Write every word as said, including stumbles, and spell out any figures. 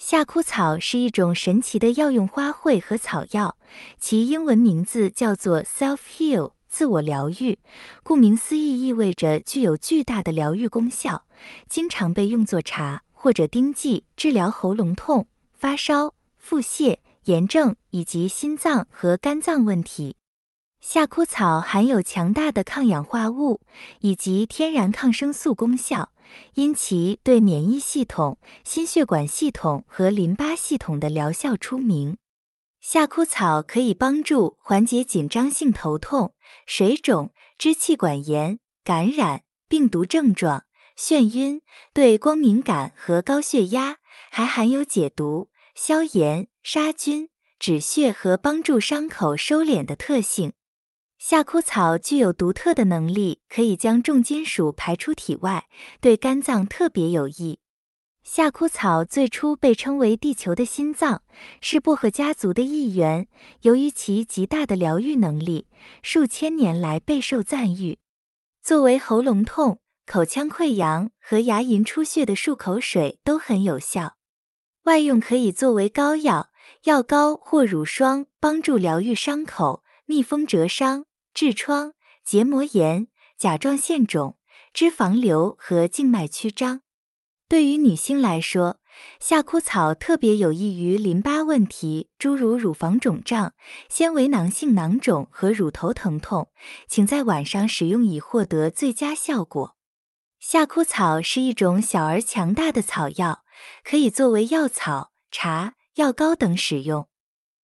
夏枯草是一种神奇的药用花卉和草药，其英文名字叫做 self-heal， 自我疗愈。顾名思义，意味着具有巨大的疗愈功效，经常被用作茶或者丁剂治疗喉咙痛、发烧、腹泻、炎症以及心脏和肝脏问题。夏枯草含有强大的抗氧化物以及天然抗生素功效，因其对免疫系统、心血管系统和淋巴系统的疗效出名。夏枯草可以帮助缓解紧张性头痛、水肿、支气管炎、感染、病毒症状、眩晕，对光敏感和高血压，还含有解毒、消炎、杀菌、止血和帮助伤口收敛的特性。夏枯草具有独特的能力，可以将重金属排出体外，对肝脏特别有益。夏枯草最初被称为地球的心脏，是薄荷家族的一员，由于其极大的疗愈能力，数千年来备受赞誉。作为喉咙痛、口腔溃疡和牙龈出血的漱口水都很有效。外用可以作为膏药、药膏或乳霜，帮助疗愈伤口、密封折伤、痔疮、结膜炎、甲状腺肿、脂肪瘤和静脉曲张。对于女性来说，夏枯草特别有益于淋巴问题，诸如乳房肿胀、纤维囊性囊肿和乳头疼痛，请在晚上使用以获得最佳效果。夏枯草是一种小而强大的草药，可以作为药草、茶、药膏等使用。